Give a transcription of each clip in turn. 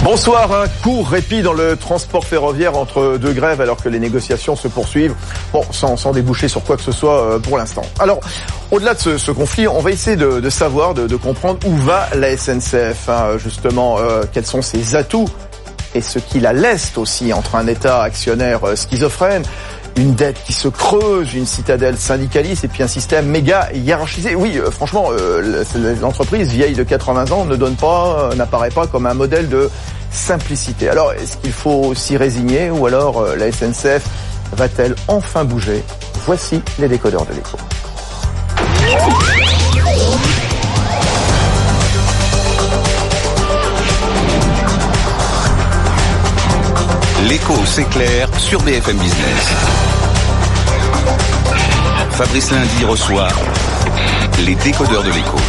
Bonsoir, un court répit dans le transport ferroviaire entre deux grèves alors que les négociations se poursuivent. Bon, sans déboucher sur quoi que ce soit pour l'instant. Alors, au-delà de ce conflit, on va essayer de savoir, de comprendre où va la SNCF, justement, quels sont ses atouts et ce qui la leste aussi entre un État actionnaire schizophrène, une dette qui se creuse, une citadelle syndicaliste et puis un système méga hiérarchisé. Oui, franchement, l'entreprise vieille de 80 ans n'apparaît pas comme un modèle de simplicité. Alors, est-ce qu'il faut s'y résigner ou alors la SNCF va-t-elle enfin bouger? Voici les décodeurs de l'écho. L'écho s'éclaire sur BFM Business. Fabrice Lundi reçoit les décodeurs de l'écho.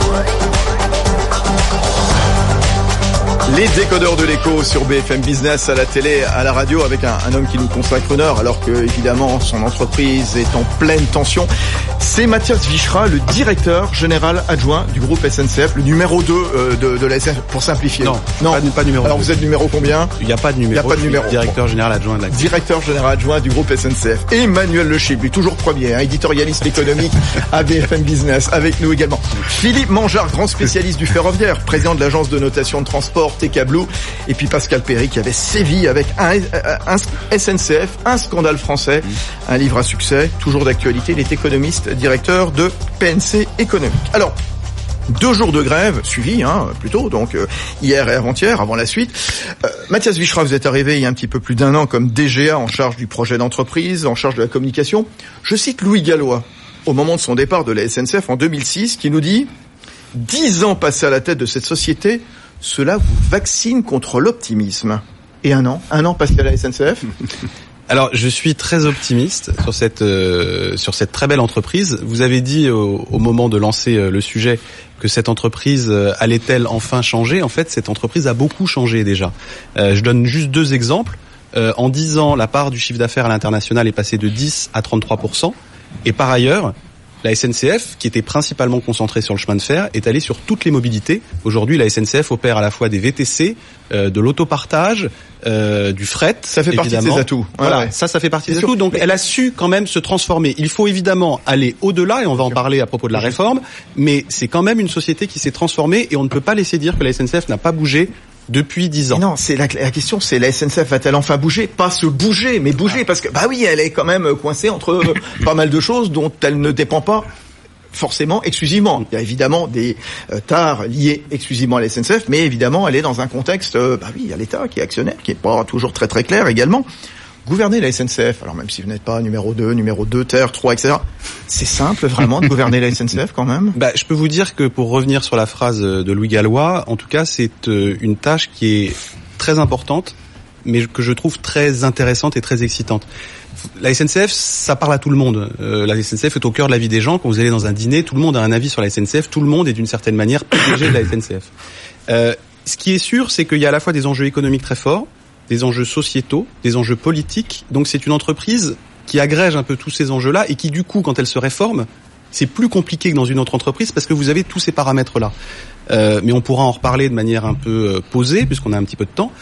Les décodeurs de l'écho sur BFM Business, à la télé, à la radio, avec un homme qui nous consacre une heure, alors que, évidemment, son entreprise est en pleine tension. C'est Mathias Vichra, le directeur général adjoint du groupe SNCF, le numéro 2 de la SNCF, pour simplifier. Non, pas numéro 2. Alors vous êtes numéro combien? Il n'y a pas de numéro. Il n'y a pas de numéro. Directeur général adjoint de la Directeur général adjoint du groupe SNCF. Emmanuel Le Chip, lui toujours premier, éditorialiste économique à BFM Business, avec nous également. Philippe Mangeard, grand spécialiste du ferroviaire, président de l'agence de notation de transport TK Blue, et puis Pascal Perry qui avait sévi avec un SNCF, un scandale français, un livre à succès, toujours d'actualité. Il est économiste, directeur de PNC Économique. Alors, 2 jours de grève suivis, plutôt, donc hier et avant-hier, avant la suite. Mathias Vichra, vous êtes arrivé il y a un petit peu plus d'1 an comme DGA en charge du projet d'entreprise, en charge de la communication. Je cite Louis Gallois, au moment de son départ de la SNCF en 2006, qui nous dit « 10 ans passés à la tête de cette société, cela vous vaccine contre l'optimisme. » Et un an passé à la SNCF. Alors, je suis très optimiste sur cette très belle entreprise. Vous avez dit au moment de lancer le sujet que cette entreprise allait-elle enfin changer. En fait, cette entreprise a beaucoup changé déjà. Je donne juste 2 exemples. En 10 ans, la part du chiffre d'affaires à l'international est passée de 10 à 33%. Et par ailleurs, la SNCF, qui était principalement concentrée sur le chemin de fer, est allée sur toutes les mobilités. Aujourd'hui, la SNCF opère à la fois des VTC, de l'autopartage, du fret. Ça fait partie de ses atouts. Voilà, ouais. Ça fait partie des atouts. Donc, elle a su quand même se transformer. Il faut évidemment aller au-delà, et on va en parler à propos de la réforme, mais c'est quand même une société qui s'est transformée, et on ne peut pas laisser dire que la SNCF n'a pas bougé depuis 10 ans. Mais non, c'est la question, c'est la SNCF va-t-elle enfin bouger? Pas se bouger, mais bouger, parce que, oui, elle est quand même coincée entre pas mal de choses dont elle ne dépend pas forcément exclusivement. Il y a évidemment des tares liées exclusivement à la SNCF, mais évidemment, elle est dans un contexte, il y a l'État qui est actionnaire, qui est pas toujours très très clair également. Gouverner la SNCF, alors même si vous n'êtes pas numéro 2, terre, 3, etc., c'est simple vraiment de gouverner la SNCF quand même? Je peux vous dire que pour revenir sur la phrase de Louis Gallois, en tout cas c'est une tâche qui est très importante, mais que je trouve très intéressante et très excitante. La SNCF, ça parle à tout le monde. La SNCF est au cœur de la vie des gens. Quand vous allez dans un dîner, tout le monde a un avis sur la SNCF, tout le monde est d'une certaine manière PDG de la SNCF. Ce qui est sûr, c'est qu'il y a à la fois des enjeux économiques très forts, des enjeux sociétaux, des enjeux politiques. Donc c'est une entreprise qui agrège un peu tous ces enjeux-là et qui du coup, quand elle se réforme, c'est plus compliqué que dans une autre entreprise parce que vous avez tous ces paramètres-là. Mais on pourra en reparler de manière un peu posée puisqu'on a un petit peu de temps.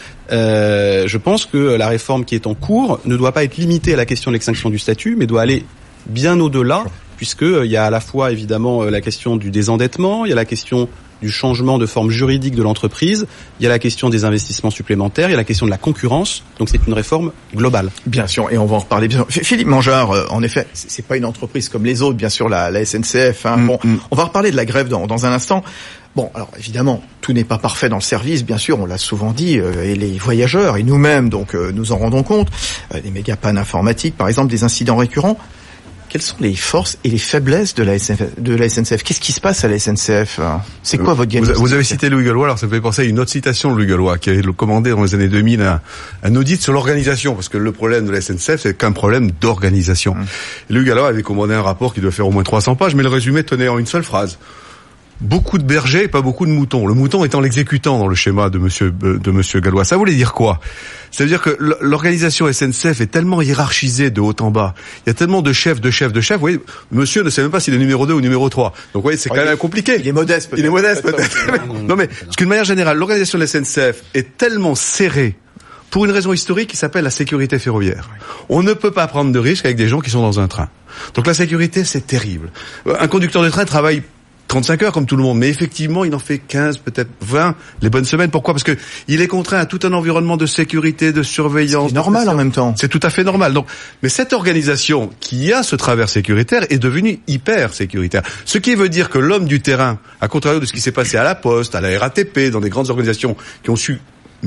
Je pense que la réforme qui est en cours ne doit pas être limitée à la question de l'extinction du statut, mais doit aller bien au-delà, puisqu'il y a à la fois évidemment la question du désendettement, il y a la question du changement de forme juridique de l'entreprise, il y a la question des investissements supplémentaires, il y a la question de la concurrence, donc c'est une réforme globale. Bien sûr, et on va en reparler bien sûr. Philippe Mangeard, en effet, c'est pas une entreprise comme les autres, bien sûr, la SNCF. On va reparler de la grève dans un instant. Bon, alors évidemment, tout n'est pas parfait dans le service, bien sûr, on l'a souvent dit, et les voyageurs, et nous-mêmes, donc nous en rendons compte, des méga pannes informatiques, par exemple, des incidents récurrents. Quelles sont les forces et les faiblesses de la SNCF? Qu'est-ce qui se passe à la SNCF? C'est quoi votre diagnostic? Vous avez cité Louis Gallois, alors ça me fait penser à une autre citation de Louis Gallois, qui avait commandé dans les années 2000 un audit sur l'organisation, parce que le problème de la SNCF, c'est qu'un problème d'organisation. Louis Gallois avait commandé un rapport qui doit faire au moins 300 pages, mais le résumé tenait en une seule phrase. beaucoup de bergers et pas beaucoup de moutons. Le mouton étant l'exécutant dans le schéma de monsieur Gallois. Ça voulait dire quoi? Ça veut dire que l'organisation SNCF est tellement hiérarchisée de haut en bas. Il y a tellement de chefs. Vous voyez, monsieur ne sait même pas s'il est numéro 2 ou numéro 3. Donc, vous voyez, c'est quand même compliqué. Il est modeste, peut-être. Non, mais, parce qu'une manière générale, l'organisation de la SNCF est tellement serrée pour une raison historique qui s'appelle la sécurité ferroviaire. On ne peut pas prendre de risques avec des gens qui sont dans un train. Donc, la sécurité, c'est terrible. Un conducteur de train travaille 35 heures comme tout le monde, mais effectivement, il en fait 15, peut-être 20 les bonnes semaines. Pourquoi? Parce que il est contraint à tout un environnement de sécurité, de surveillance. C'est normal en même temps. C'est tout à fait normal. Donc, mais cette organisation qui a ce travers sécuritaire est devenue hyper sécuritaire. Ce qui veut dire que l'homme du terrain, à contrario de ce qui s'est passé à la Poste, à la RATP, dans des grandes organisations qui ont su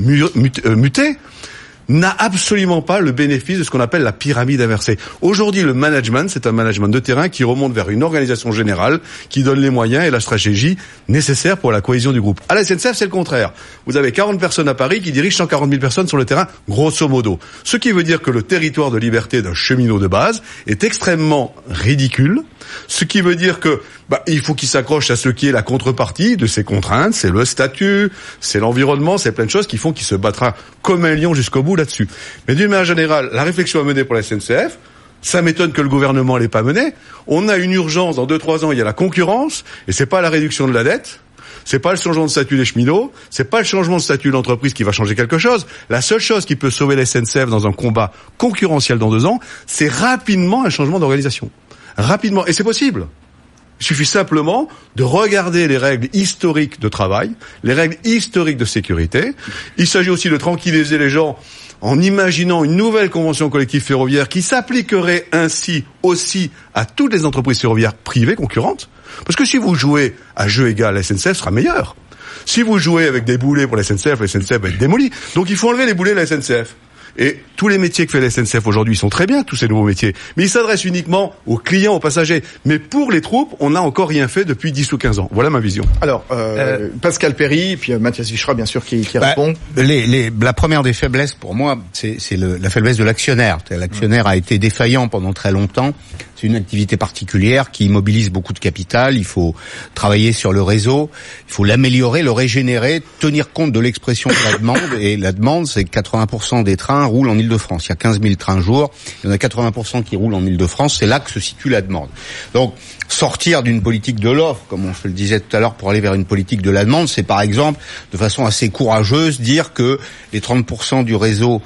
muter, n'a absolument pas le bénéfice de ce qu'on appelle la pyramide inversée. Aujourd'hui, le management, c'est un management de terrain qui remonte vers une organisation générale qui donne les moyens et la stratégie nécessaires pour la cohésion du groupe. À la SNCF, c'est le contraire. Vous avez 40 personnes à Paris qui dirigent 140 000 personnes sur le terrain, grosso modo. Ce qui veut dire que le territoire de liberté d'un cheminot de base est extrêmement ridicule. Ce qui veut dire que il faut qu'il s'accroche à ce qui est la contrepartie de ces contraintes, c'est le statut, c'est l'environnement, c'est plein de choses qui font qu'il se battra comme un lion jusqu'au bout là-dessus. Mais d'une manière générale, la réflexion à mener pour la SNCF, ça m'étonne que le gouvernement l'ait pas menée. On a une urgence, dans 2-3 ans, il y a la concurrence, et c'est pas la réduction de la dette, c'est pas le changement de statut des cheminots, c'est pas le changement de statut de l'entreprise qui va changer quelque chose. La seule chose qui peut sauver la SNCF dans un combat concurrentiel dans 2 ans, c'est rapidement un changement d'organisation. Rapidement. Et c'est possible. Il suffit simplement de regarder les règles historiques de travail, les règles historiques de sécurité. Il s'agit aussi de tranquilliser les gens en imaginant une nouvelle convention collective ferroviaire qui s'appliquerait ainsi aussi à toutes les entreprises ferroviaires privées concurrentes. Parce que si vous jouez à jeu égal, la SNCF sera meilleure. Si vous jouez avec des boulets pour la SNCF va être démolie. Donc il faut enlever les boulets de la SNCF. Et tous les métiers que fait la SNCF aujourd'hui sont très bien, tous ces nouveaux métiers. Mais ils s'adressent uniquement aux clients, aux passagers. Mais pour les troupes, on n'a encore rien fait depuis 10 ou 15 ans. Voilà ma vision. Alors, Pascal Perry, puis Mathias Vichra, bien sûr, qui répond. La première des faiblesses, pour moi, c'est la faiblesse de l'actionnaire. L'actionnaire a été défaillant pendant très longtemps. C'est une activité particulière qui mobilise beaucoup de capital. Il faut travailler sur le réseau. Il faut l'améliorer, le régénérer, tenir compte de l'expression de la demande. Et la demande, c'est que 80% des trains roulent en Île-de-France. Il y a 15 000 trains jour. Il y en a 80% qui roulent en Île-de-France. C'est là que se situe la demande. Donc, sortir d'une politique de l'offre, comme on se le disait tout à l'heure, pour aller vers une politique de la demande, c'est par exemple, de façon assez courageuse, dire que les 30% du réseau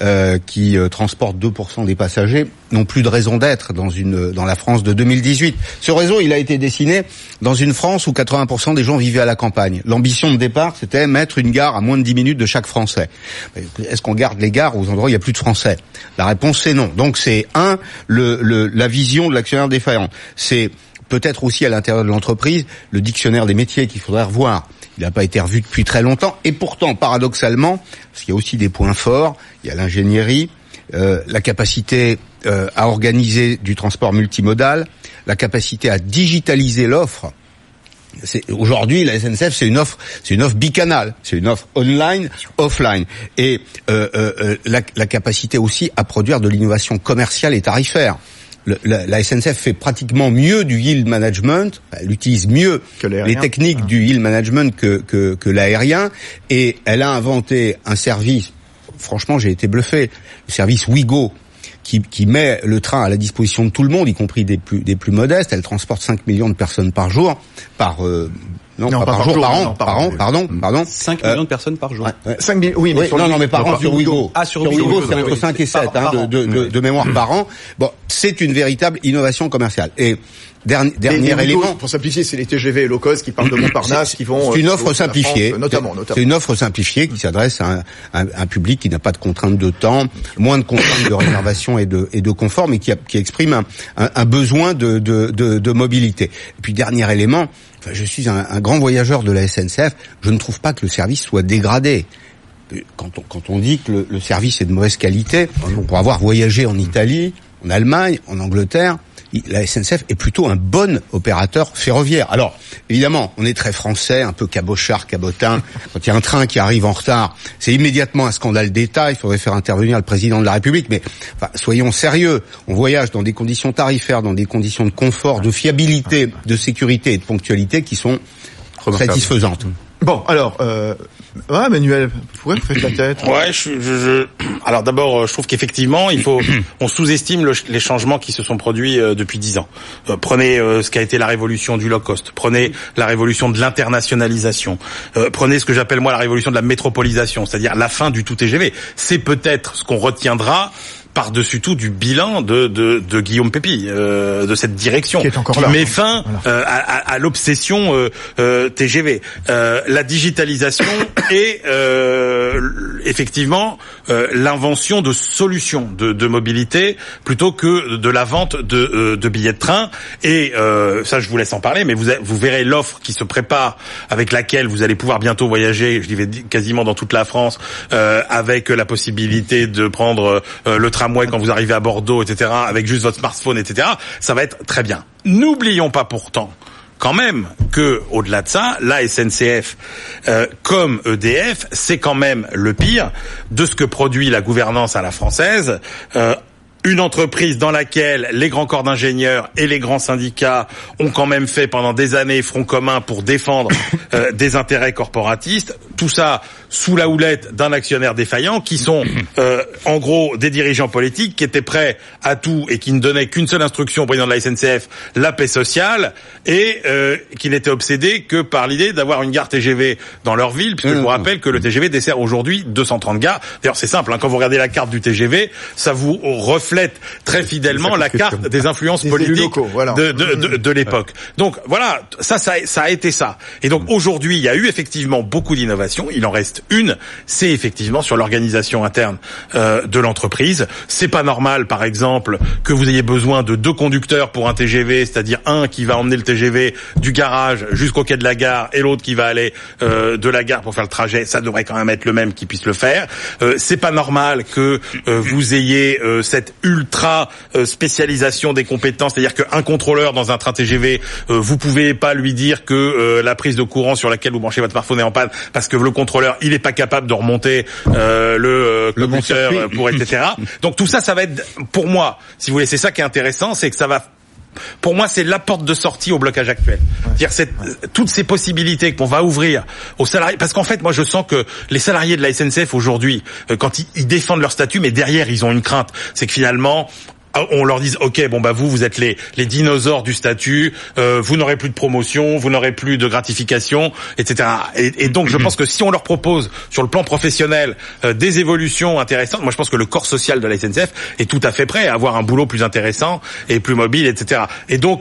qui transportent 2% des passagers n'ont plus de raison d'être dans la France de 2018. Ce réseau, il a été dessiné dans une France où 80% des gens vivaient à la campagne. L'ambition de départ, c'était mettre une gare à moins de 10 minutes de chaque Français. Est-ce qu'on garde les gares aux endroits où il n'y a plus de Français? La réponse, c'est non. Donc c'est la vision de l'actionnaire défaillant. C'est peut-être aussi à l'intérieur de l'entreprise le dictionnaire des métiers qu'il faudrait revoir. Il n'a pas été revu depuis très longtemps. Et pourtant, paradoxalement, parce qu'il y a aussi des points forts, il y a l'ingénierie, la capacité à organiser du transport multimodal, la capacité à digitaliser l'offre. Aujourd'hui, la SNCF, c'est une offre bicanale, c'est une offre online, offline, et la capacité aussi à produire de l'innovation commerciale et tarifaire. La SNCF fait pratiquement mieux du yield management, elle utilise mieux les techniques du yield management que l'aérien, et elle a inventé un service. Franchement, j'ai été bluffé. Le service Ouigo, qui met le train à la disposition de tout le monde, y compris des plus modestes. Elle transporte 5 millions de personnes par jour, par an. 5 millions de personnes par jour. 5 millions, oui, mais mais par an sur Ouigo. Sur Ouigo, c'est entre 5 et 7 de mémoire par an. Bon, c'est une véritable innovation commerciale. Et dernier élément. Pour simplifier, c'est les TGV low cost qui partent de Montparnasse, qui vont. C'est une offre simplifiée, notamment. C'est une offre simplifiée qui s'adresse à un public qui n'a pas de contraintes de temps, moins de contraintes de réservation et de confort, mais qui exprime un besoin de mobilité. Et puis dernier élément. Je suis un grand voyageur de la SNCF. Je ne trouve pas que le service soit dégradé. Quand on dit que le service est de mauvaise qualité, pour avoir voyagé en Italie, en Allemagne, en Angleterre, la SNCF est plutôt un bon opérateur ferroviaire. Alors, évidemment, on est très français, un peu cabochard, cabotin. Quand il y a un train qui arrive en retard, c'est immédiatement un scandale d'État. Il faudrait faire intervenir le président de la République. Mais soyons sérieux. On voyage dans des conditions tarifaires, dans des conditions de confort, de fiabilité, de sécurité et de ponctualité qui sont satisfaisante. Bon, alors, Manuel, pourquoi vous faites la tête? Ouais, alors d'abord, je trouve qu'effectivement, on sous-estime les changements qui se sont produits depuis 10 ans. Prenez ce qu'a été la révolution du low cost, prenez la révolution de l'internationalisation, prenez ce que j'appelle moi la révolution de la métropolisation, c'est-à-dire la fin du tout TGV. C'est peut-être ce qu'on retiendra par-dessus tout du bilan de Guillaume Pepy, de cette direction qui met fin à l'obsession TGV. La digitalisation et effectivement l'invention de solutions de mobilité plutôt que de la vente de billets de train. Et ça, je vous laisse en parler, mais vous verrez l'offre qui se prépare avec laquelle vous allez pouvoir bientôt voyager, je dirais quasiment dans toute la France, avec la possibilité de prendre le tramway quand vous arrivez à Bordeaux, etc., avec juste votre smartphone, etc. Ça va être très bien. N'oublions pas pourtant quand même que, au-delà de ça, la SNCF, comme EDF, c'est quand même le pire de ce que produit la gouvernance à la française. Une entreprise dans laquelle les grands corps d'ingénieurs et les grands syndicats ont quand même fait pendant des années front commun pour défendre des intérêts corporatistes. Tout ça sous la houlette d'un actionnaire défaillant qui sont en gros des dirigeants politiques qui étaient prêts à tout et qui ne donnaient qu'une seule instruction au président de la SNCF, la paix sociale, et qui n'étaient obsédés que par l'idée d'avoir une gare TGV dans leur ville, puisque je vous rappelle que le TGV dessert aujourd'hui 230 gares. D'ailleurs, c'est simple, quand vous regardez la carte du TGV, ça vous reflète très fidèlement la carte des influences politiques locaux, voilà, de l'époque. Donc voilà, ça a été ça. Et donc aujourd'hui, il y a eu effectivement beaucoup d'innovations. Il en reste une, c'est effectivement sur l'organisation interne de l'entreprise. C'est pas normal, par exemple, que vous ayez besoin de 2 conducteurs pour un TGV, c'est-à-dire un qui va emmener le TGV du garage jusqu'au quai de la gare et l'autre qui va aller de la gare pour faire le trajet. Ça devrait quand même être le même qui puisse le faire. C'est pas normal que vous ayez cette ultra spécialisation des compétences, c'est-à-dire qu'un contrôleur dans un train TGV, vous pouvez pas lui dire que la prise de courant sur laquelle vous branchez votre smartphone est en panne parce que le contrôleur, il est pas capable de remonter le moteur pour etc. Donc tout ça, ça va être, pour moi, si vous voulez, c'est ça qui est intéressant, c'est que ça va, pour moi, c'est la porte de sortie au blocage actuel. C'est-à-dire toutes ces possibilités qu'on va ouvrir aux salariés, parce qu'en fait, moi, je sens que les salariés de la SNCF aujourd'hui, quand ils défendent leur statut, mais derrière, ils ont une crainte, c'est que finalement, on leur dise ok, bon bah vous êtes les dinosaures du statut, vous n'aurez plus de promotion, vous n'aurez plus de gratification, etc. Et donc je pense que si on leur propose sur le plan professionnel des évolutions intéressantes, moi je pense que le corps social de la SNCF est tout à fait prêt à avoir un boulot plus intéressant et plus mobile, etc. Et donc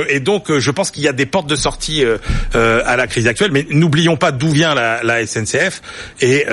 je pense qu'il y a des portes de sortie à la crise actuelle, mais n'oublions pas d'où vient la SNCF et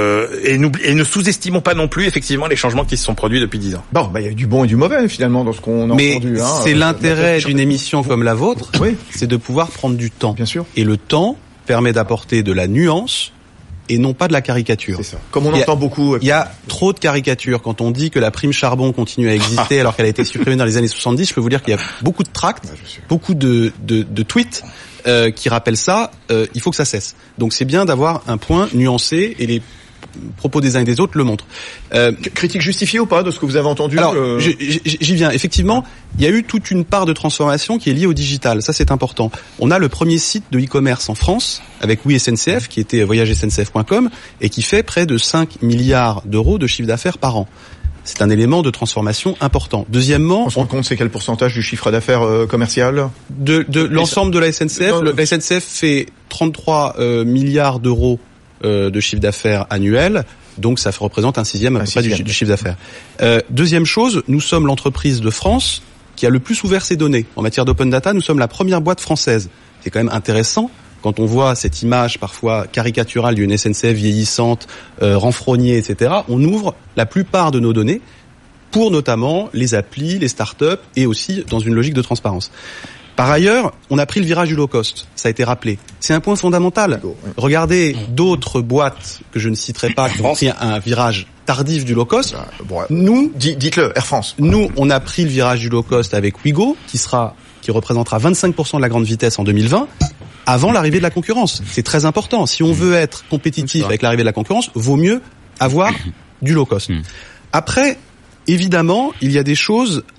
ne sous-estimons pas non plus effectivement les changements qui se sont produits depuis 10 ans. Bon, bah il y a du bon et du mauvais finalement dans ce qu'on a entendu. Mais c'est l'intérêt d'une émission comme la vôtre, oui, c'est de pouvoir prendre du temps. Bien sûr. Et le temps permet d'apporter de la nuance et non pas de la caricature. C'est ça. Comme on entend beaucoup. Il y a trop de caricatures. Quand on dit que la prime charbon continue à exister alors qu'elle a été supprimée dans les années 70, je peux vous dire qu'il y a beaucoup de tracts, beaucoup de tweets qui rappellent ça. Il faut que ça cesse. Donc c'est bien d'avoir un point nuancé et les propos des uns et des autres le montrent. Critique justifiée ou pas de ce que vous avez entendu? Alors, j'y viens. Effectivement, il y a eu toute une part de transformation qui est liée au digital. Ça, c'est important. On a le premier site de e-commerce en France avec Oui SNCF, qui était voyagesncf.com et qui fait près de 5 milliards d'euros de chiffre d'affaires par an. C'est un élément de transformation important. Deuxièmement, on se rend compte c'est quel pourcentage du chiffre d'affaires commercial de l'ensemble de la SNCF? La SNCF fait 33 milliards d'euros de chiffre d'affaires annuel, donc ça représente un sixième à peu près du chiffre d'affaires. Deuxième chose, nous sommes l'entreprise de France qui a le plus ouvert ses données. En matière d'open data, nous sommes la première boîte française. C'est quand même intéressant quand on voit cette image parfois caricaturale d'une SNCF vieillissante, renfrognée, etc. On ouvre la plupart de nos données pour notamment les applis, les startups et aussi dans une logique de transparence. Par ailleurs, on a pris le virage du low cost, ça a été rappelé. C'est un point fondamental. Regardez d'autres boîtes que je ne citerai pas qui ont pris un virage tardif du low cost. Nous, dites-le, Air France. Nous, on a pris le virage du low cost avec Ouigo, qui représentera 25% de la grande vitesse en 2020, avant l'arrivée de la concurrence. C'est très important. Si on veut être compétitif avec l'arrivée de la concurrence, vaut mieux avoir du low cost. Après, évidemment, il y a des choses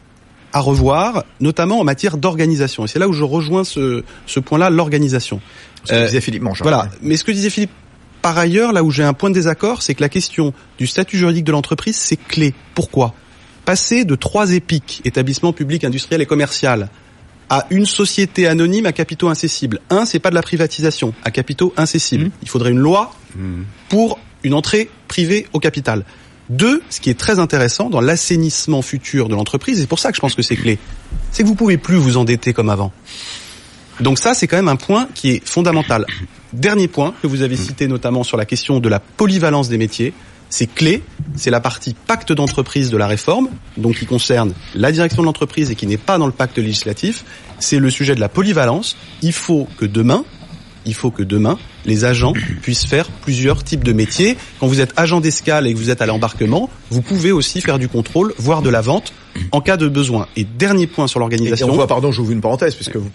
à revoir, notamment en matière d'organisation. Et c'est là où je rejoins ce point-là, l'organisation. Ce que disait Philippe Mangeard. Voilà. Mais ce que disait Philippe, par ailleurs, là où j'ai un point de désaccord, c'est que la question du statut juridique de l'entreprise, c'est clé. Pourquoi ? Passer de 3 EPIC, établissements publics, industriels et commercial, à une société anonyme à capitaux incessibles. C'est pas de la privatisation, à capitaux incessibles. Il faudrait une loi pour une entrée privée au capital. 2, ce qui est très intéressant dans l'assainissement futur de l'entreprise, et c'est pour ça que je pense que c'est clé, c'est que vous pouvez plus vous endetter comme avant. Donc ça, c'est quand même un point qui est fondamental. Dernier point que vous avez cité notamment sur la question de la polyvalence des métiers, c'est clé, c'est la partie pacte d'entreprise de la réforme, donc qui concerne la direction de l'entreprise et qui n'est pas dans le pacte législatif, c'est le sujet de la polyvalence. Il faut que demain, les agents puissent faire plusieurs types de métiers. Quand vous êtes agent d'escale et que vous êtes à l'embarquement, vous pouvez aussi faire du contrôle, voire de la vente, en cas de besoin. Et dernier point sur l'organisation. Et on voit, pardon, j'ouvre une parenthèse, puisque vous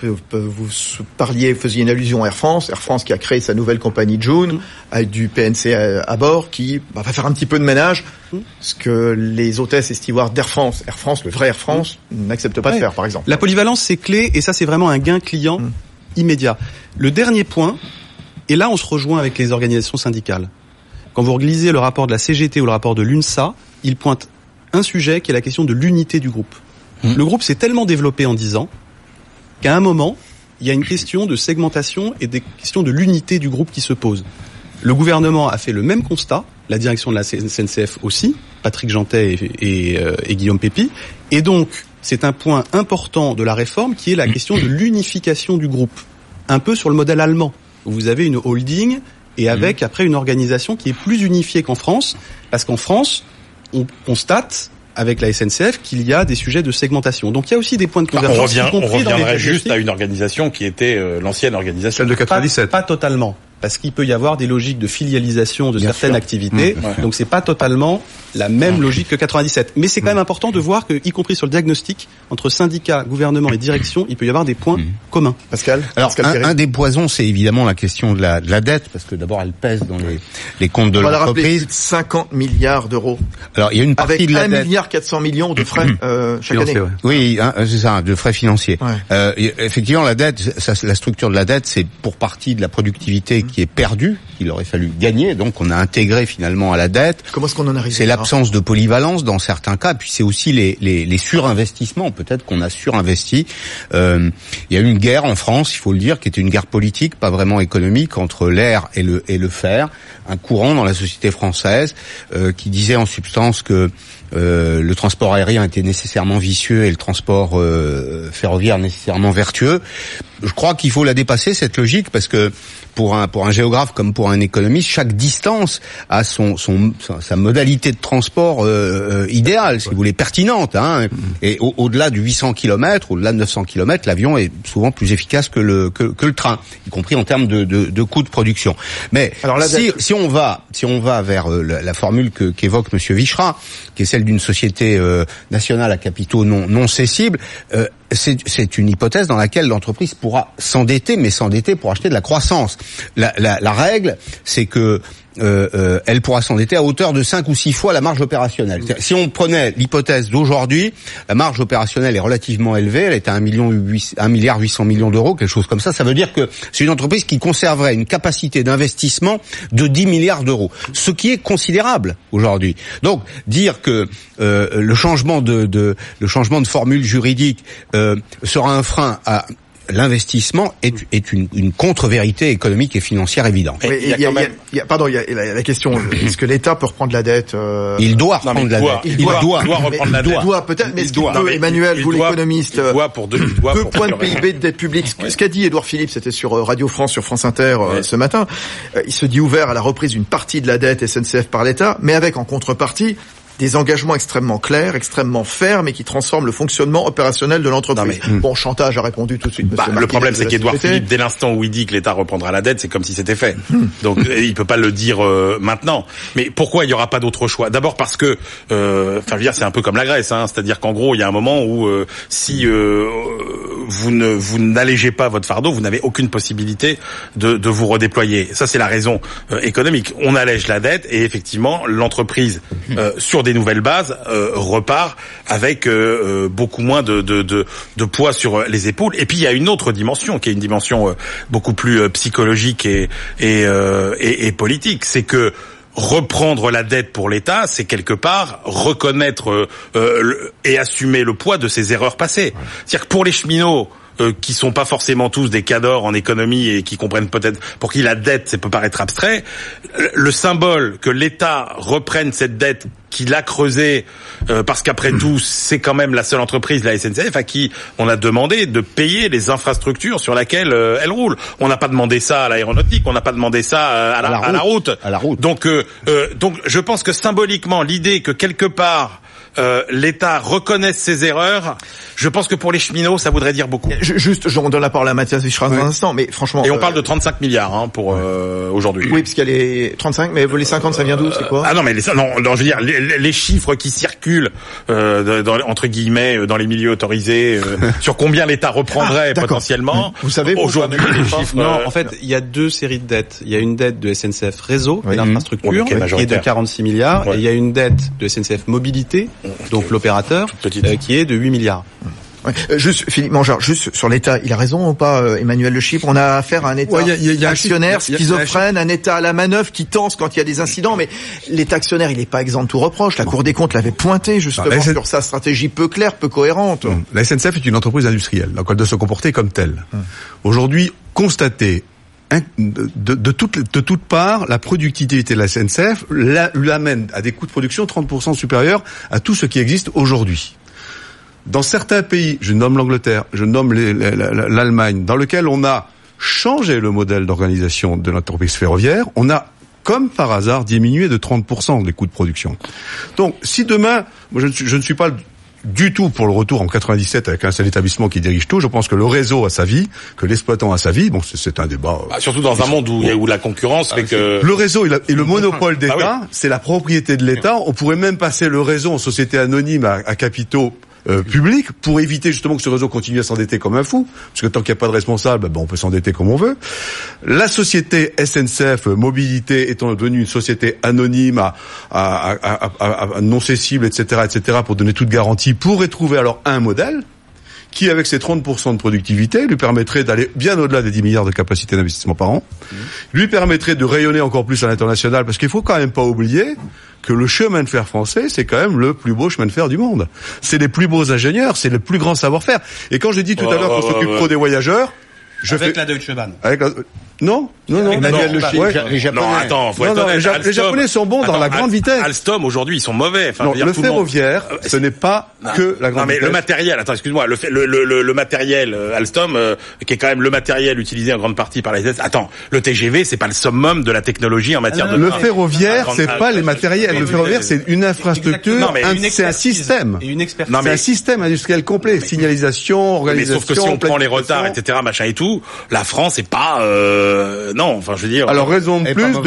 faisiez une allusion à Air France qui a créé sa nouvelle compagnie Joon, avec du PNC à bord, qui va faire un petit peu de ménage, ce que les hôtesses et stewards d'Air France, le vrai Air France, n'acceptent pas de faire, par exemple. La polyvalence, c'est clé, et ça, c'est vraiment un gain client immédiat. Le dernier point, et là on se rejoint avec les organisations syndicales. Quand vous lisez le rapport de la CGT ou le rapport de l'UNSA, il pointe un sujet qui est la question de l'unité du groupe. Le groupe s'est tellement développé en 10 ans qu'à un moment, il y a une question de segmentation et des questions de l'unité du groupe qui se posent. Le gouvernement a fait le même constat, la direction de la SNCF aussi, Patrick Jeantet et Guillaume Pépi, et donc c'est un point important de la réforme qui est la question de l'unification du groupe. Un peu sur le modèle allemand, où vous avez une holding et avec après une organisation qui est plus unifiée qu'en France, parce qu'en France, on constate avec la SNCF qu'il y a des sujets de segmentation. Donc il y a aussi des points de convergence. On reviendrait juste à une organisation qui était l'ancienne organisation. Celle de 97. Pas totalement. Parce qu'il peut y avoir des logiques de filialisation de certaines activités. Donc c'est pas totalement la même logique que 97. Mais c'est quand même important de voir que, y compris sur le diagnostic, entre syndicats, gouvernement et direction, il peut y avoir des points communs. Pascal? Alors, un des poisons, c'est évidemment la question de la dette, parce que d'abord, elle pèse dans les comptes de l'entreprise. On va la rappeler, 50 milliards d'euros. Alors, il y a une partie de la dette. Avec 1 milliard 400 millions de frais, chaque année. Ouais. Oui, c'est ça, de frais financiers. Ouais. Effectivement, la dette, la structure de la dette, c'est pour partie de la productivité qui est perdue, qu'il aurait fallu gagner. Donc, on a intégré finalement à la dette. Comment est-ce qu'on en arrive? C'est l'absence de polyvalence dans certains cas, puis c'est aussi les surinvestissements. Peut-être qu'on a surinvesti. Il y a eu une guerre en France, il faut le dire, qui était une guerre politique, pas vraiment économique, entre l'air et le fer. Un courant dans la société française qui disait en substance que le transport aérien était nécessairement vicieux et le transport ferroviaire nécessairement vertueux. Je crois qu'il faut la dépasser, cette logique, parce que pour un géographe comme pour un économiste, chaque distance a sa modalité de transport idéale, si vous voulez, pertinente. Hein. Et au-delà du 800 km, au-delà de 900 km, l'avion est souvent plus efficace que le train, y compris en termes de coûts de production. Mais alors, si on va vers la formule qu'évoque Monsieur Vichra, qui est celle d'une société nationale à capitaux non cessibles, c'est une hypothèse dans laquelle l'entreprise pourra s'endetter, mais s'endetter pour acheter de la croissance. La règle, c'est que elle pourra s'endetter à hauteur de 5 ou 6 fois la marge opérationnelle. Si on prenait l'hypothèse d'aujourd'hui, la marge opérationnelle est relativement élevée, elle est à 1,8 milliard d'euros, quelque chose comme ça. Ça veut dire que c'est une entreprise qui conserverait une capacité d'investissement de 10 milliards d'euros, ce qui est considérable aujourd'hui. Donc, dire que le changement de formule juridique sera un frein à l'investissement est une contre-vérité économique et financière évidente. Il y a la question, est-ce que l'État peut reprendre la dette? Il doit reprendre la dette. Il doit reprendre la dette. Il doit peut-être, mais est-ce qu'il peut, Emmanuel, vous l'économiste, 2 points de PIB de dette publique. Ce qu'a dit Édouard Philippe, c'était sur Radio France, sur France Inter ce matin. Il se dit ouvert à la reprise d'une partie de la dette SNCF par l'État, mais avec en contrepartie des engagements extrêmement clairs, extrêmement fermes et qui transforment le fonctionnement opérationnel de l'entreprise. Bon, chantage a répondu tout de suite. Le problème, c'est qu'Édouard Philippe, dès l'instant où il dit que l'État reprendra la dette, c'est comme si c'était fait. Donc, il peut pas le dire maintenant. Mais pourquoi il y aura pas d'autre choix? D'abord parce que, c'est un peu comme la Grèce, hein. C'est-à-dire qu'en gros, il y a un moment où si vous n'allégez pas votre fardeau, vous n'avez aucune possibilité de vous redéployer. Ça, c'est la raison économique. On allège la dette et effectivement, l'entreprise, sur des nouvelles bases, repart avec beaucoup moins de poids sur les épaules. Et puis, il y a une autre dimension, qui est une dimension beaucoup plus psychologique et politique. C'est que reprendre la dette pour l'État, c'est quelque part reconnaître et assumer le poids de ses erreurs passées. C'est-à-dire que pour les cheminots, qui sont pas forcément tous des cadors en économie et qui comprennent peut-être, pour qui la dette, ça peut paraître abstrait, le symbole que l'État reprenne cette dette qu'il a creusée, parce qu'après tout, c'est quand même la seule entreprise, la SNCF, à qui on a demandé de payer les infrastructures sur lesquelles elle roule. On n'a pas demandé ça à l'aéronautique, on n'a pas demandé ça à la route. Donc, je pense que symboliquement, l'idée que quelque part l'État reconnaisse ses erreurs, je pense que pour les cheminots, ça voudrait dire beaucoup. Juste, on donne la parole à Mathias Vichra dans un instant, mais franchement... Et on parle de 35 milliards pour aujourd'hui. Oui, parce qu'il y a les 35, mais les 50, ça vient d'où, c'est quoi? Ah non, mais je veux dire, les chiffres qui circulent, entre guillemets, dans les milieux autorisés, sur combien l'État reprendrait potentiellement. Vous savez, aujourd'hui, les chiffres... Non, en fait, il y a deux séries de dettes. Il y a une dette de SNCF Réseau, l'infrastructure, qui est de 46 milliards, et il y a une dette de SNCF Mobilité, donc l'opérateur, qui est de 8 milliards. Ouais. Juste, Philippe Mangeard, juste sur l'État, il a raison ou pas, Emmanuel Le Chypre? On a affaire à un État actionnaire, schizophrène, un État à la manœuvre qui tense quand il y a des incidents, mais l'État actionnaire, il n'est pas exempt de tout reproche. La Cour des comptes l'avait pointé justement sur sa stratégie peu claire, peu cohérente. La SNCF est une entreprise industrielle, donc elle doit se comporter comme telle. Aujourd'hui, constater de toutes parts, la productivité de la SNCF l'amène à des coûts de production 30% supérieurs à tout ce qui existe aujourd'hui. Dans certains pays, je nomme l'Angleterre, je nomme l'Allemagne, dans lequel on a changé le modèle d'organisation de l'entreprise ferroviaire, on a, comme par hasard, diminué de 30% les coûts de production. Donc, si demain, moi je ne suis pas du tout pour le retour en 97 avec un seul établissement qui dirige tout. Je pense que le réseau a sa vie, que l'exploitant a sa vie. Bon, c'est un débat. Surtout dans un monde où la concurrence fait que... Le réseau et le monopole d'État, c'est la propriété de l'État. On pourrait même passer le réseau en société anonyme à capitaux public pour éviter justement que ce réseau continue à s'endetter comme un fou, parce que tant qu'il n'y a pas de responsable, on peut s'endetter comme on veut. La société SNCF Mobilité étant devenue une société anonyme à non cessible, etc., pour donner toute garantie, pourrait trouver alors un modèle qui, avec ses 30% de productivité, lui permettrait d'aller bien au-delà des 10 milliards de capacité d'investissement par an, lui permettrait de rayonner encore plus à l'international, parce qu'il faut quand même pas oublier que le chemin de fer français, c'est quand même le plus beau chemin de fer du monde. C'est les plus beaux ingénieurs, c'est le plus grand savoir-faire. Et quand j'ai dit tout à l'heure qu'on s'occupe trop des voyageurs, la Deutsche Bahn. Non. Emmanuel Le Chypre, les Japonais. Non, attends, les Japonais sont bons dans la grande vitesse. Alstom, aujourd'hui, ils sont mauvais. Non, le ferroviaire, ce n'est pas que la grande vitesse. Non, mais le matériel, attends, excuse-moi, le matériel Alstom, qui est quand même le matériel utilisé en grande partie par les SS. Attends, le TGV, c'est pas le summum de la technologie en matière de... Le ferroviaire, c'est pas les matériels. Le ferroviaire, c'est une infrastructure, c'est un système. C'est un système industriel complet. Signalisation, organisation... Mais sauf que si on prend les retards, etc., machin et tout, la France est pas... non, enfin, je veux dire... Alors, raison de plus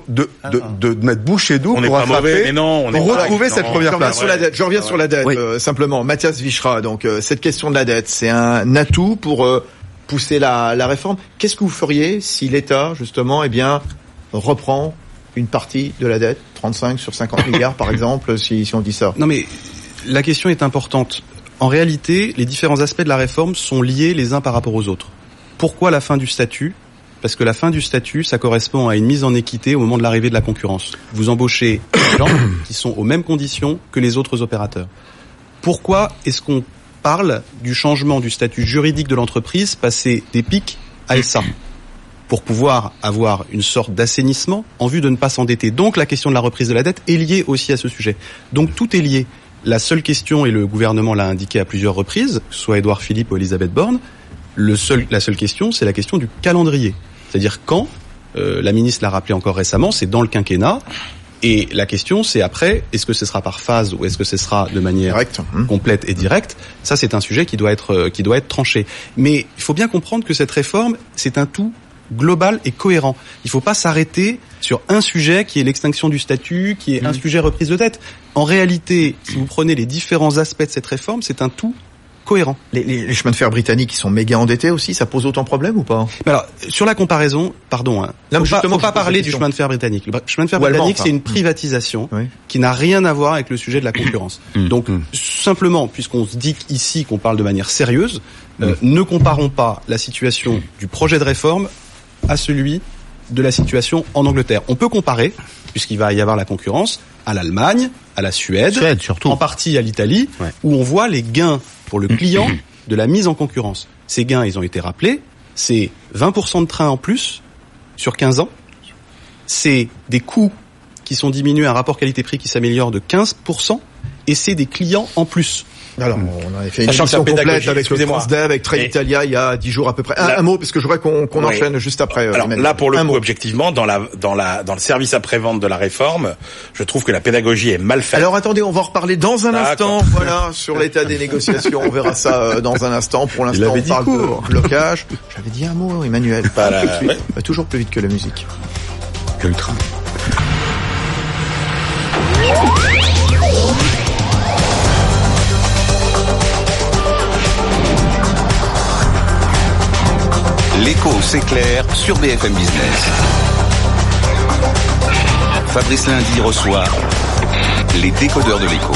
de mettre bouche et doux pour attraper, pour retrouver cette première place. Je reviens sur la dette, simplement. Mathias Vichra, donc, cette question de la dette, c'est un atout pour pousser la réforme. Qu'est-ce que vous feriez si l'État, justement, reprend une partie de la dette, 35 sur 50 milliards, par exemple, si on dit ça? Non, mais la question est importante. En réalité, les différents aspects de la réforme sont liés les uns par rapport aux autres. Pourquoi la fin du statut? Parce que la fin du statut, ça correspond à une mise en équité au moment de l'arrivée de la concurrence. Vous embauchez des gens qui sont aux mêmes conditions que les autres opérateurs. Pourquoi est-ce qu'on parle du changement du statut juridique de l'entreprise, passer des pics à SA? Pour pouvoir avoir une sorte d'assainissement en vue de ne pas s'endetter. Donc la question de la reprise de la dette est liée aussi à ce sujet. Donc tout est lié. La seule question, et le gouvernement l'a indiqué à plusieurs reprises, que ce soit Édouard Philippe ou Elisabeth Borne, la seule question, c'est la question du calendrier. C'est-à-dire quand, la ministre l'a rappelé encore récemment, c'est dans le quinquennat, et la question c'est après, est-ce que ce sera par phase ou est-ce que ce sera de manière complète et directe? Ça c'est un sujet qui doit être tranché. Mais il faut bien comprendre que cette réforme, c'est un tout global et cohérent. Il ne faut pas s'arrêter sur un sujet qui est l'extinction du statut, qui est un sujet reprise de dette. En réalité, si vous prenez les différents aspects de cette réforme, c'est un tout cohérent. Les chemins de fer britanniques qui sont méga endettés aussi, ça pose autant de problèmes ou pas? Mais alors, sur la comparaison, pardon, faut pas parler du chemin de fer britannique. Le chemin de fer britannique, c'est une privatisation qui n'a rien à voir avec le sujet de la concurrence. Donc, simplement, puisqu'on se dit ici qu'on parle de manière sérieuse, ne comparons pas la situation du projet de réforme à celui de la situation en Angleterre. On peut comparer, puisqu'il va y avoir la concurrence, à l'Allemagne, à la Suède surtout. En partie à l'Italie, où on voit les gains pour le client de la mise en concurrence. Ces gains, ils ont été rappelés, c'est 20% de trains en plus sur 15 ans, c'est des coûts qui sont diminués, un rapport qualité-prix qui s'améliore de 15%, et c'est des clients en plus. Alors, on avait fait une émission complète avec le Transdev, avec Trenitalia il y a 10 jours à peu près. Un mot, parce que je voudrais qu'on enchaîne juste après. Alors là, pour le coup, objectivement, dans le service après-vente de la réforme, je trouve que la pédagogie est mal faite. Alors attendez, on va en reparler dans un instant, voilà, sur l'état des négociations. On verra ça dans un instant. Pour l'instant, on parle de blocage. J'avais dit un mot, Emmanuel. Toujours plus vite que la musique. Que le train. L'écho s'éclaire sur BFM Business. Fabrice Lundi reçoit les décodeurs de l'écho.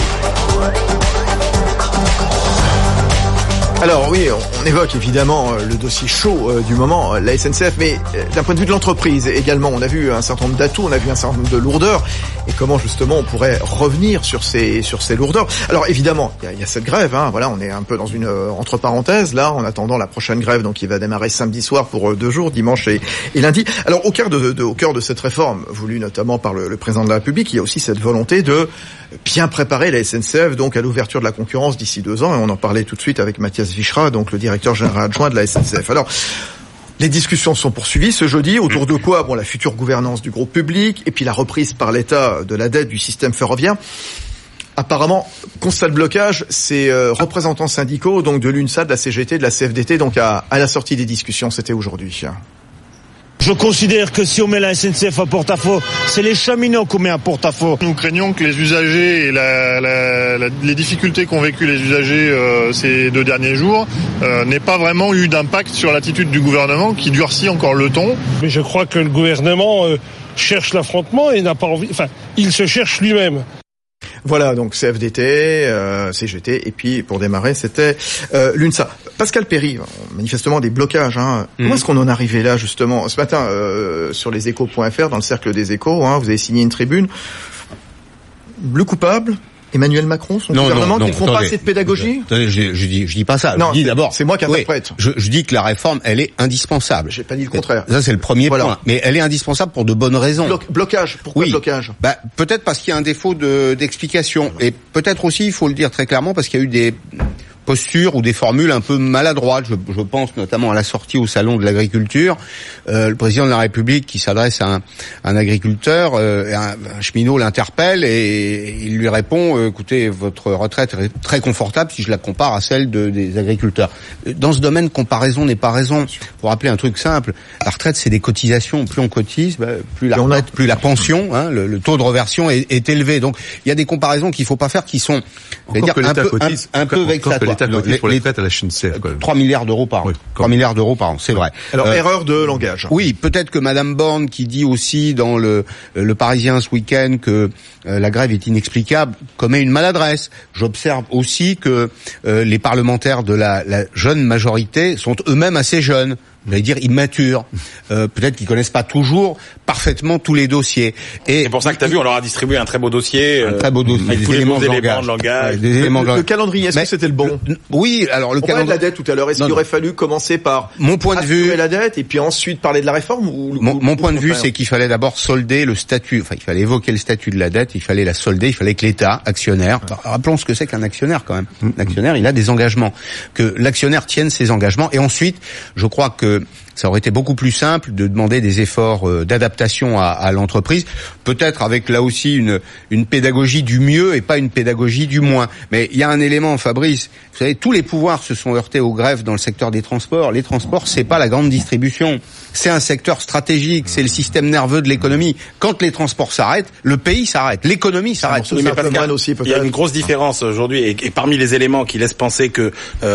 Alors oui, on évoque évidemment le dossier chaud du moment, la SNCF, mais d'un point de vue de l'entreprise également, on a vu un certain nombre d'atouts, on a vu un certain nombre de lourdeurs, et comment justement on pourrait revenir sur ces lourdeurs. Alors évidemment, il y a cette grève, voilà, on est un peu dans une entre parenthèses là, en attendant la prochaine grève, donc qui va démarrer samedi soir pour 2 jours, dimanche et lundi. Alors au cœur de cette réforme, voulue notamment par le président de la République, il y a aussi cette volonté de bien préparer la SNCF donc à l'ouverture de la concurrence d'ici 2 ans, et on en parlait tout de suite avec Mathias Vichra, donc le directeur général adjoint de la SNCF. Alors, les discussions sont poursuivies ce jeudi, autour de quoi? Bon, la future gouvernance du groupe public, et puis la reprise par l'État de la dette du système ferroviaire. Apparemment, constat de blocage, ces représentants syndicaux, donc de l'UNSA, de la CGT, de la CFDT, donc à la sortie des discussions, c'était aujourd'hui. Je considère que si on met la SNCF à porte-à-faux, c'est les cheminots qu'on met à porte-à-faux. Nous craignons que les usagers et les difficultés qu'ont vécu les usagers ces 2 derniers jours n'aient pas vraiment eu d'impact sur l'attitude du gouvernement qui durcit encore le ton. Mais je crois que le gouvernement cherche l'affrontement et n'a pas envie. Enfin, il se cherche lui-même. Voilà, donc CFDT, CGT, et puis pour démarrer, c'était l'UNSA. Pascal Perry, manifestement des blocages. Comment est-ce qu'on en est arrivé là, justement? Ce matin, sur leséchos.fr, dans le cercle des échos, vous avez signé une tribune. Le coupable, Emmanuel Macron, son gouvernement, qui ne font pas assez de pédagogie? Attendez, je dis pas ça. Non, je dis d'abord. C'est moi qui interprète. Je dis que la réforme, elle est indispensable. J'ai pas dit le contraire. Ça, c'est le premier point. Mais elle est indispensable pour de bonnes raisons. Blocage. Pourquoi blocage? Peut-être parce qu'il y a un défaut d'explication. Et peut-être aussi, il faut le dire très clairement, parce qu'il y a eu des postures ou des formules un peu maladroites. Je pense notamment à la sortie au salon de l'agriculture. Le président de la République qui s'adresse à un agriculteur, un cheminot l'interpelle et il lui répond écoutez, votre retraite est très confortable si je la compare à celle des agriculteurs. Dans ce domaine, comparaison n'est pas raison. Pour rappeler un truc simple, la retraite c'est des cotisations. Plus on cotise, plus la pension, le taux de reversion est élevé. Donc il y a des comparaisons qu'il faut pas faire qui sont un peu vexatoires. Pour les traites à la SNCF, 3 milliards d'euros par an. 3 milliards d'euros par an, c'est vrai. Alors, erreur de langage. Oui, peut-être que Madame Borne, qui dit aussi dans le Parisien ce week-end que la grève est inexplicable, commet une maladresse. J'observe aussi que les parlementaires de la jeune majorité sont eux-mêmes assez jeunes. J'allais dire immatures. Peut-être qu'ils connaissent pas toujours parfaitement tous les dossiers. Et c'est pour ça que t'as vu, on leur a distribué un très beau dossier. Avec tous les éléments de langage. Le calendrier, est-ce que c'était le bon? Oui, alors le calendrier. On parlait de la dette tout à l'heure. Est-ce qu'il aurait fallu commencer par mon point de vue la dette et puis ensuite parler de la réforme mon point de vue, c'est qu'il fallait d'abord solder le statut. Enfin, il fallait évoquer le statut de la dette. Il fallait la solder. Il fallait que l'État, actionnaire. Rappelons ce que c'est qu'un actionnaire quand même. L'actionnaire, il a des engagements. Que l'actionnaire tienne ses engagements. Et ensuite, je crois que ça aurait été beaucoup plus simple de demander des efforts d'adaptation à l'entreprise, peut-être avec là aussi une pédagogie du mieux et pas une pédagogie du moins. Mais il y a un élément, Fabrice, vous savez, tous les pouvoirs se sont heurtés aux grèves dans le secteur des transports. Les transports, c'est pas la grande distribution. C'est un secteur stratégique, c'est le système nerveux de l'économie. Quand les transports s'arrêtent, le pays s'arrête, l'économie s'arrête. Oui, mais il y a une grosse différence aujourd'hui, et parmi les éléments qui laissent penser que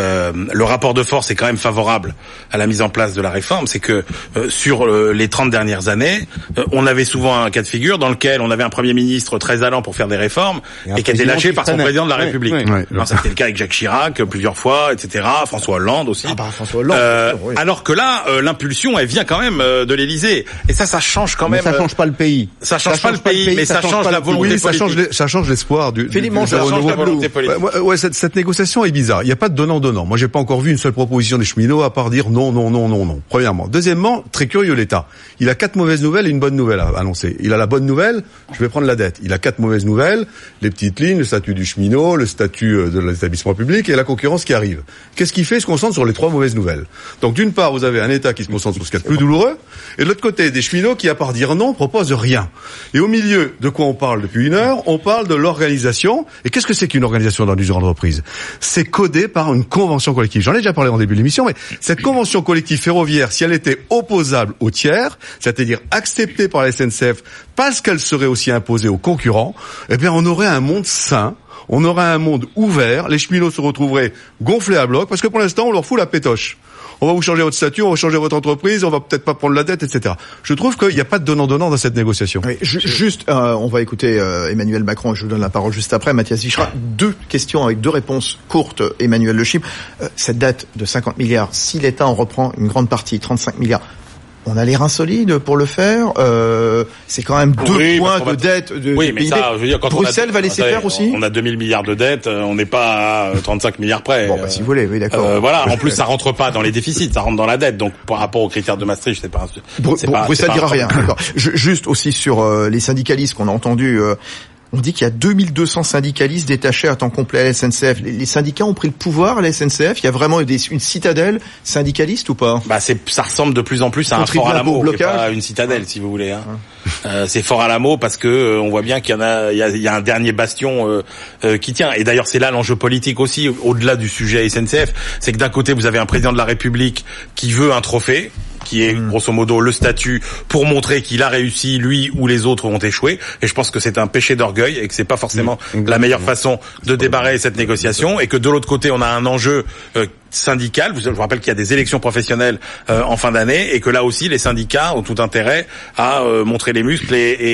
le rapport de force est quand même favorable à la mise en place de la réforme, c'est que sur les 30 dernières années, on avait souvent un cas de figure dans lequel on avait un Premier ministre très allant pour faire des réformes et qui était lâché par son président de la République. Alors, ça c'était le cas avec Jacques Chirac plusieurs fois, etc. François Hollande aussi. François Hollande. Oui. Alors que là, l'impulsion, elle vient quand même de l'Élysée. Et ça change quand même. Mais ça change pas le pays. Ça change pas le pays, mais ça change la volonté politique. Ça change l'espoir du Philippe Mangeard, ça change la volonté politique. Ouais, cette négociation est bizarre. Il n'y a pas de donnant-donnant. Moi, j'ai pas encore vu une seule proposition des cheminots à part dire non. Premièrement. Deuxièmement, très curieux l'État. Il a 4 mauvaises nouvelles et une bonne nouvelle à annoncer. Il a la bonne nouvelle, je vais prendre la dette. Il a 4 mauvaises nouvelles, les petites lignes, le statut du cheminot, le statut de l'établissement public et la concurrence qui arrive. Qu'est-ce qu'il fait? Il se concentre sur les 3 mauvaises nouvelles. Donc d'une part, vous avez un État qui se concentre sur ce qu'il y a de plus douloureux, et de l'autre côté, des cheminots qui, à part dire non, proposent rien. Et au milieu, de quoi on parle depuis une heure? On parle de l'organisation. Et qu'est-ce que c'est qu'une organisation dans une entreprise? C'est codé par une convention collective. J'en ai déjà parlé en début de l'émission, mais cette convention collective ferroviaire, si elle était opposable aux tiers, c'est-à-dire acceptée par la SNCF parce qu'elle serait aussi imposée aux concurrents, eh bien, on aurait un monde sain. On aurait un monde ouvert, les cheminots se retrouveraient gonflés à bloc, parce que pour l'instant, on leur fout la pétoche. On va vous changer votre statut, on va changer votre entreprise, on va peut-être pas prendre la dette, etc. Je trouve qu'il n'y a pas de donnant-donnant dans cette négociation. Oui, juste, on va écouter Emmanuel Macron, je vous donne la parole juste après. Mathias Vichra, 2 questions avec 2 réponses courtes. Emmanuel Le Chypre, cette dette de 50 milliards, si l'État en reprend une grande partie, 35 milliards, on a les reins solides pour le faire. C'est quand même 2 points de dette de oui, du mais PIB. ça, je veux dire, quand Bruxelles va laisser faire aussi. On a 2000 milliards de dettes, on n'est pas à 35 milliards près. Bon, si vous voulez, oui, d'accord. Voilà. En plus, ça rentre pas dans les déficits, ça rentre dans la dette. Donc, par rapport aux critères de Maastricht, Bruxelles dira rien. D'accord. Juste aussi sur les syndicalistes qu'on a entendus. On dit qu'il y a 2200 syndicalistes détachés à temps complet à la SNCF. Les syndicats ont pris le pouvoir à la SNCF. Il y a vraiment une citadelle syndicaliste ou pas? Ça ressemble de plus en plus à un Fort Alamo, qui est pas une citadelle, si vous voulez. C'est Fort Alamo parce que on voit bien qu'il y a un dernier bastion qui tient. Et d'ailleurs, c'est là l'enjeu politique aussi, au-delà du sujet SNCF, c'est que d'un côté, vous avez un président de la République qui veut un trophée, qui est grosso modo le statut pour montrer qu'il a réussi, lui ou les autres ont échoué. Et je pense que c'est un péché d'orgueil et que c'est pas forcément la meilleure façon de débarrer cette négociation. Et que de l'autre côté, on a un enjeu syndical. Je vous rappelle qu'il y a des élections professionnelles en fin d'année et que là aussi, les syndicats ont tout intérêt à montrer les muscles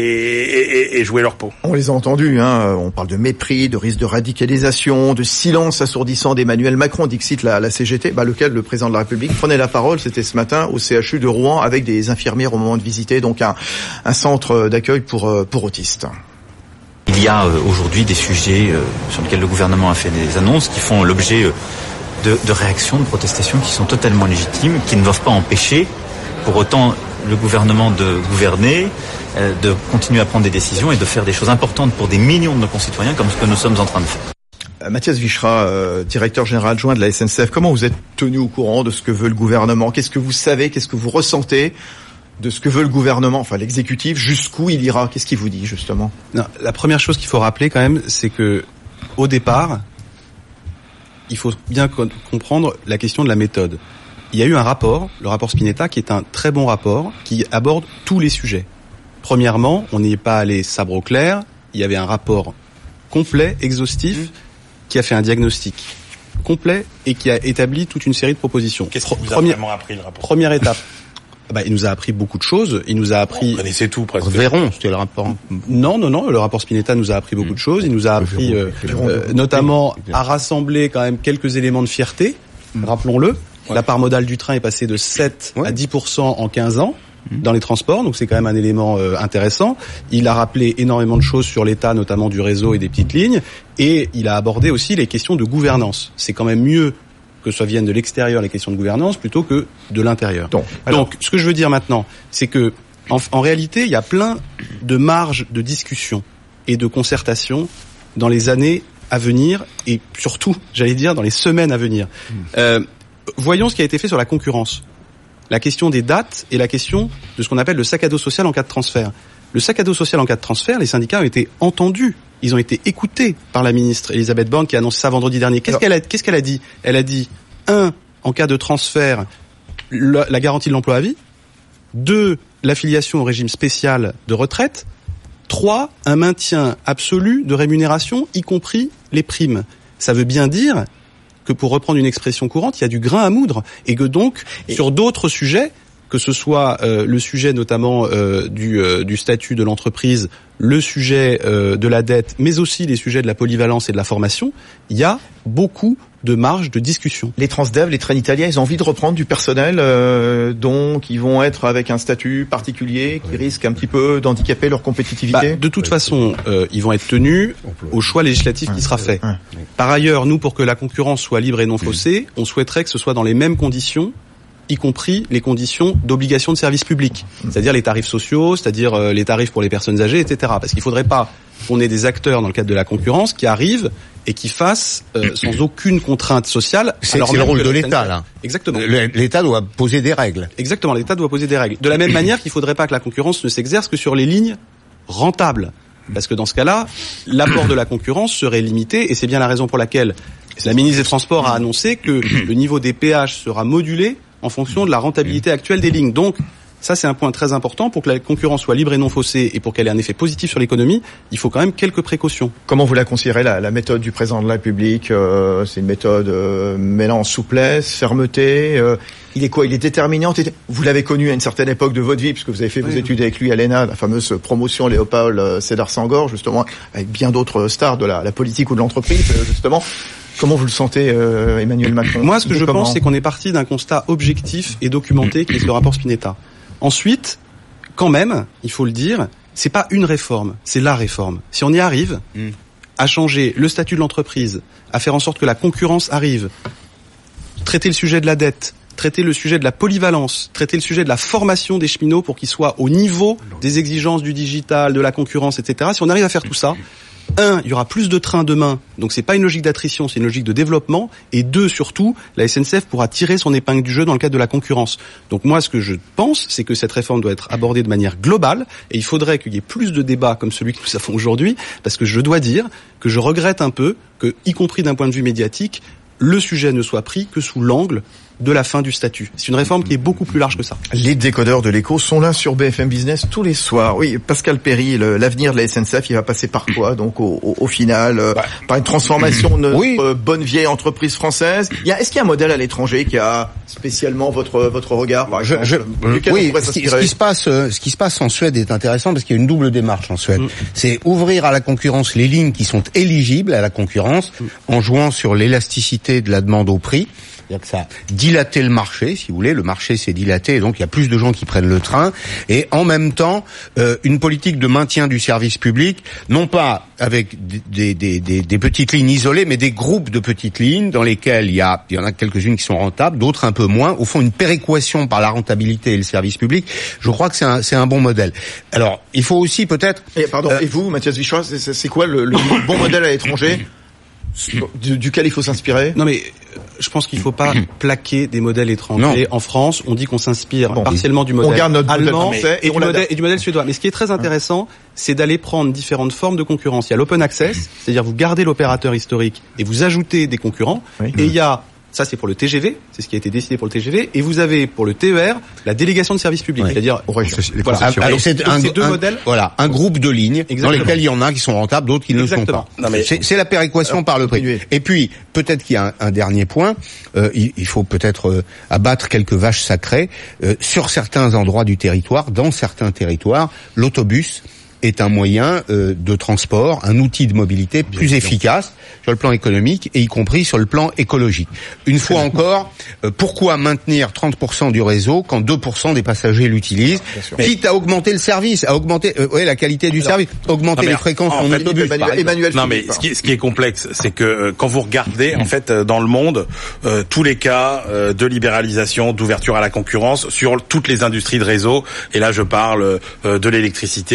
et jouer leur peau. On les a entendus, on parle de mépris, de risque de radicalisation, de silence assourdissant d'Emmanuel Macron, dixit la CGT, lequel le président de la République prenait la parole, c'était ce matin au CHU de Rouen avec des infirmières au moment de visiter donc un centre d'accueil pour autistes. Il y a aujourd'hui des sujets sur lesquels le gouvernement a fait des annonces qui font l'objet de réactions, de protestations qui sont totalement légitimes, qui ne doivent pas empêcher pour autant le gouvernement de gouverner, de continuer à prendre des décisions et de faire des choses importantes pour des millions de nos concitoyens comme ce que nous sommes en train de faire. Mathias Vichra, directeur général adjoint de la SNCF, comment vous êtes tenu au courant de ce que veut le gouvernement? Qu'est-ce que vous savez, qu'est-ce que vous ressentez de ce que veut le gouvernement, enfin l'exécutif, jusqu'où il ira? Qu'est-ce qu'il vous dit justement? Non, la première chose qu'il faut rappeler quand même, c'est que au départ, il faut bien comprendre la question de la méthode. Il y a eu un rapport, le rapport Spinetta, qui est un très bon rapport, qui aborde tous les sujets. Premièrement, on n'y est pas allé sabre au clair, il y avait un rapport complet, exhaustif, qui a fait un diagnostic complet et qui a établi toute une série de propositions. Qu'est-ce qui vous a vraiment appris le rapport? Première étape. Il nous a appris beaucoup de choses. Il nous a appris. Vous connaissez tout presque. Véron, c'était le rapport. Non. Le rapport Spinetta nous a appris beaucoup de choses. Il nous a appris, notamment, à rassembler quand même quelques éléments de fierté. Rappelons-le. La part modale du train est passée de 7 à 10% en 15 ans dans les transports. Donc c'est quand même un élément intéressant. Il a rappelé énormément de choses sur l'état, notamment du réseau et des petites lignes. Et il a abordé aussi les questions de gouvernance. C'est quand même mieux que ça vienne de l'extérieur, les questions de gouvernance, plutôt que de l'intérieur. Donc, ce que je veux dire maintenant, c'est que en réalité, il y a plein de marges de discussion et de concertation dans les années à venir et surtout, j'allais dire, dans les semaines à venir. Voyons ce qui a été fait sur la concurrence. la question des dates et la question de ce qu'on appelle le sac à dos social en cas de transfert. Le sac à dos social en cas de transfert, les syndicats ont été entendus, ils ont été écoutés par la ministre Elisabeth Borne qui a annoncé ça vendredi dernier. Qu'est-ce qu'elle a dit ? Elle a dit 1, en cas de transfert, la garantie de l'emploi à vie. 2, l'affiliation au régime spécial de retraite. 3, un maintien absolu de rémunération, y compris les primes. Ça veut bien dire que, pour reprendre une expression courante, il y a du grain à moudre et que donc, sur d'autres sujets, que ce soit le sujet notamment du statut de l'entreprise, le sujet de la dette, mais aussi les sujets de la polyvalence et de la formation, il y a beaucoup de marge de discussion. Les Transdev, les trains italiens, ils ont envie de reprendre du personnel, donc ils vont être avec un statut particulier qui risque un petit peu d'handicaper leur compétitivité. De toute façon, ils vont être tenus au choix législatif qui sera fait. Par ailleurs, nous, pour que la concurrence soit libre et non faussée, on souhaiterait que ce soit dans les mêmes conditions, y compris les conditions d'obligation de service public, c'est-à-dire les tarifs sociaux, c'est-à-dire les tarifs pour les personnes âgées, etc. Parce qu'il ne faudrait pas qu'on ait des acteurs dans le cadre de la concurrence qui arrivent et qui fassent sans aucune contrainte sociale. C'est le rôle de l'État, là. Exactement. L'État doit poser des règles. Exactement, l'État doit poser des règles. De la même manière qu'il ne faudrait pas que la concurrence ne s'exerce que sur les lignes rentables. Parce que dans ce cas-là, l'apport de la concurrence serait limité et c'est bien la raison pour laquelle la ministre des Transports a annoncé que le niveau des péages sera modulé en fonction de la rentabilité actuelle des lignes. Donc, ça, c'est un point très important. Pour que la concurrence soit libre et non faussée et pour qu'elle ait un effet positif sur l'économie, il faut quand même quelques précautions. Comment vous la considérez, la méthode du président de la République? C'est une méthode mêlant souplesse, fermeté. Il est quoi? Il est déterminant. Vous l'avez connu à une certaine époque de votre vie, puisque vous avez fait vos études avec lui à l'ENA, la fameuse promotion Léopold Sédar Senghor, justement, avec bien d'autres stars de la politique ou de l'entreprise, justement. Comment vous le sentez, Emmanuel Macron? Moi, ce que je pense, c'est qu'on est parti d'un constat objectif et documenté, qui est le rapport Spinetta. Ensuite, quand même, il faut le dire, c'est pas une réforme, c'est la réforme. Si on y arrive, à changer le statut de l'entreprise, à faire en sorte que la concurrence arrive, traiter le sujet de la dette, traiter le sujet de la polyvalence, traiter le sujet de la formation des cheminots pour qu'ils soient au niveau des exigences du digital, de la concurrence, etc. Si on arrive à faire tout ça, 1, il y aura plus de trains demain, donc c'est pas une logique d'attrition, c'est une logique de développement, et 2, surtout, la SNCF pourra tirer son épingle du jeu dans le cadre de la concurrence. Donc moi, ce que je pense, c'est que cette réforme doit être abordée de manière globale, et il faudrait qu'il y ait plus de débats comme celui que nous avons aujourd'hui, parce que je dois dire que je regrette un peu que, y compris d'un point de vue médiatique, le sujet ne soit pris que sous l'angle de la fin du statut. C'est une réforme qui est beaucoup plus large que ça. Les décodeurs de l'écho sont là sur BFM Business tous les soirs. Oui, Pascal Perry, l'avenir de la SNCF, il va passer par quoi? Donc au final, par une transformation de notre bonne vieille entreprise française. Est-ce qu'il y a un modèle à l'étranger qui a spécialement votre regard, par exemple? Ce qui se passe en Suède est intéressant parce qu'il y a une double démarche en Suède. C'est ouvrir à la concurrence les lignes qui sont éligibles à la concurrence en jouant sur l'élasticité de la demande au prix. C'est-à-dire que ça a dilaté le marché, si vous voulez. Le marché s'est dilaté et donc il y a plus de gens qui prennent le train. Et en même temps, une politique de maintien du service public, non pas avec des petites lignes isolées, mais des groupes de petites lignes dans lesquelles il y en a quelques-unes qui sont rentables, d'autres un peu moins. Au fond, une péréquation par la rentabilité et le service public. Je crois que c'est un bon modèle. Alors, il faut aussi peut-être... Et vous, Mathias Vichois, c'est quoi le bon modèle à l'étranger duquel il faut s'inspirer? Non mais je pense qu'il ne faut pas plaquer des modèles étrangers. En France, on dit qu'on s'inspire partiellement du modèle allemand et du modèle suédois. Mais ce qui est très intéressant, c'est d'aller prendre différentes formes de concurrence. Il y a l'open access, c'est-à-dire vous gardez l'opérateur historique et vous ajoutez des concurrents. Et il y a, ça c'est pour le TGV, c'est ce qui a été décidé pour le TGV, et vous avez pour le TER la délégation de service public, c'est-à-dire alors c'est deux modèles. Voilà, un groupe de lignes dans lesquels il y en a qui sont rentables, d'autres qui ne le sont pas. C'est la péréquation par le prix. Et puis peut-être qu'il y a un dernier point, il faut peut-être abattre quelques vaches sacrées sur certains endroits du territoire, dans certains territoires, l'autobus est un moyen de transport, un outil de mobilité plus efficace sur le plan économique et y compris sur le plan écologique. Une fois encore, pourquoi maintenir 30% du réseau quand 2% des passagers l'utilisent, quitte à augmenter le service, à augmenter la qualité du service, augmenter les fréquences en autobus. Non mais ce qui est complexe, c'est que quand vous regardez en fait dans le monde tous les cas de libéralisation, d'ouverture à la concurrence sur toutes les industries de réseau, et là je parle de l'électricité, etc.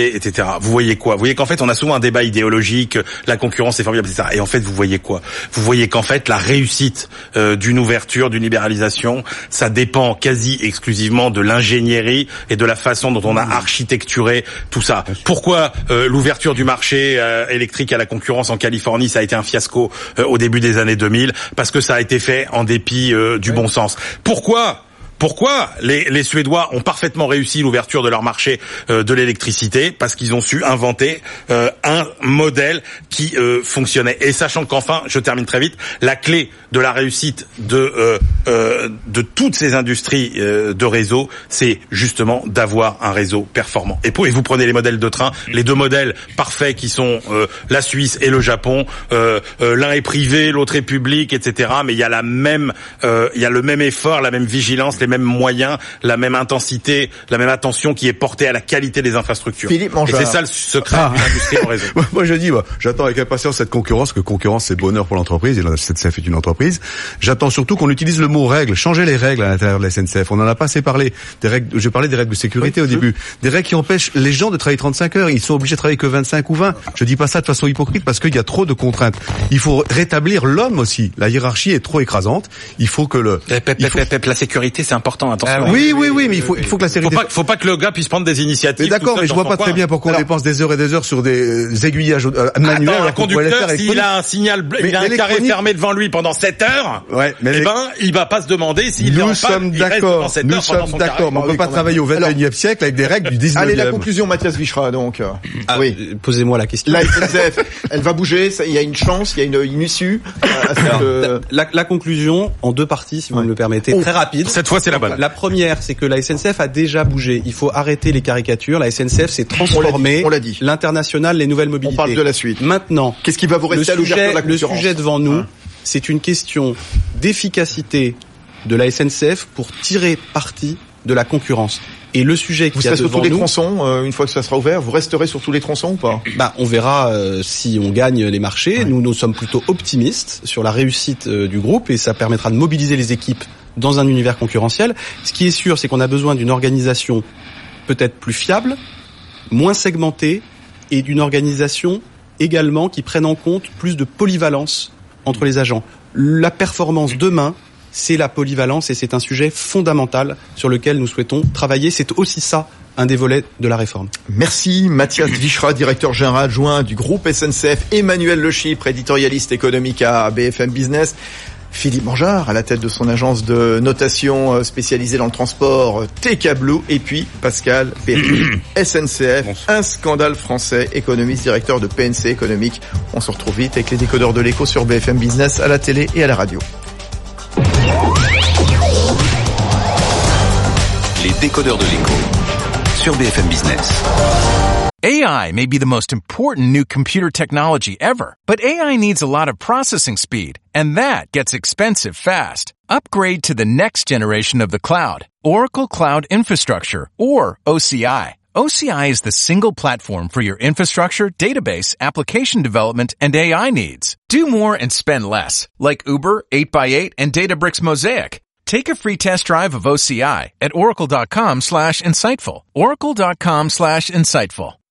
Vous voyez quoi? Vous voyez qu'en fait, on a souvent un débat idéologique, la concurrence est formidable, etc. Et en fait, vous voyez quoi? Vous voyez qu'en fait, la réussite d'une ouverture, d'une libéralisation, ça dépend quasi exclusivement de l'ingénierie et de la façon dont on a architecturé tout ça. Pourquoi l'ouverture du marché électrique à la concurrence en Californie, ça a été un fiasco au début des années 2000? Parce que ça a été fait en dépit du bon sens. Pourquoi les Suédois ont parfaitement réussi l'ouverture de leur marché de l'électricité? Parce qu'ils ont su inventer un modèle qui fonctionnait. Et sachant qu'enfin, je termine très vite, la clé de la réussite de toutes ces industries de réseau, c'est justement d'avoir un réseau performant. Et vous prenez les modèles de train, les deux modèles parfaits qui sont la Suisse et le Japon. L'un est privé, l'autre est public, etc. Mais il y a le même effort, la même vigilance, les mêmes moyens, la même intensité, la même attention qui est portée à la qualité des infrastructures. Philippe Mangeard. Et c'est ça le secret de l'industrie en réseau. Moi je dis, j'attends avec impatience cette concurrence, que concurrence c'est bonheur pour l'entreprise, et la SNCF est une entreprise. J'attends surtout qu'on utilise le mot règles, changer les règles à l'intérieur de la SNCF. On en a pas assez parlé. Des règles, j'ai parlé des règles de sécurité au début. Des règles qui empêchent les gens de travailler 35 heures. Ils sont obligés de travailler que 25 ou 20. Je dis pas ça de façon hypocrite parce qu'il y a trop de contraintes. Il faut rétablir l'homme aussi. La hiérarchie est trop écrasante. Il faut que la sécurité, c'est important, attention. Oui, mais il faut que la sécurité... Faut pas que le gars puisse prendre des initiatives. Mais d'accord, mais je vois pas très bien pourquoi on dépense des heures et des heures sur des aiguillages manuels. Attends, un conducteur, s'il a un signal, il a un carré fermé devant lui pendant 7 heures, il va pas se demander s'il est en panne, il reste pendant 7 heures. Nous sommes d'accord, mais on peut pas travailler au 21e siècle avec des règles du 19e. Allez, la conclusion, Mathias Vichra, donc. Oui. Posez-moi la question. La SNCF, elle va bouger, il y a une chance, il y a une issue. La conclusion, en deux parties, si vous me le permettez, très rapide. Cette fois, c'est la bonne. La première, c'est que la SNCF a déjà bougé. Il faut arrêter les caricatures. La SNCF s'est transformée. On l'a dit. L'international, les nouvelles mobilités. On parle de la suite. Maintenant, qu'est-ce qui va vous rester à l'ouverture de la concurrence? Le sujet devant nous, c'est une question d'efficacité de la SNCF pour tirer parti de la concurrence. Et le sujet qui a devant nous... Vous serez sur tous les tronçons, une fois que ça sera ouvert, vous resterez sur tous les tronçons ou pas? On verra si on gagne les marchés. Ouais. Nous sommes plutôt optimistes sur la réussite du groupe et ça permettra de mobiliser les équipes dans un univers concurrentiel. Ce qui est sûr, c'est qu'on a besoin d'une organisation peut-être plus fiable, moins segmentée et d'une organisation également qui prenne en compte plus de polyvalence entre les agents. La performance demain, c'est la polyvalence et c'est un sujet fondamental sur lequel nous souhaitons travailler. C'est aussi ça, un des volets de la réforme. Merci Mathias Vichra, directeur général adjoint du groupe SNCF, Emmanuel Le Chypre, éditorialiste économique à BFM Business, Philippe Mangeard à la tête de son agence de notation spécialisée dans le transport TK Blue, et puis Pascal Perry, SNCF, un scandale français, économiste, directeur de PNC économique. On se retrouve vite avec les décodeurs de l'écho sur BFM Business à la télé et à la radio. Les décodeurs de l'écho sur BFM Business. AI may be the most important new computer technology ever, but AI needs a lot of processing speed, and that gets expensive fast. Upgrade to the next generation of the cloud, Oracle Cloud Infrastructure, or OCI. OCI is the single platform for your infrastructure, database, application development, and AI needs. Do more and spend less, like Uber, 8x8, and Databricks Mosaic. Take a free test drive of OCI at oracle.com/insightful. Oracle.com/insightful.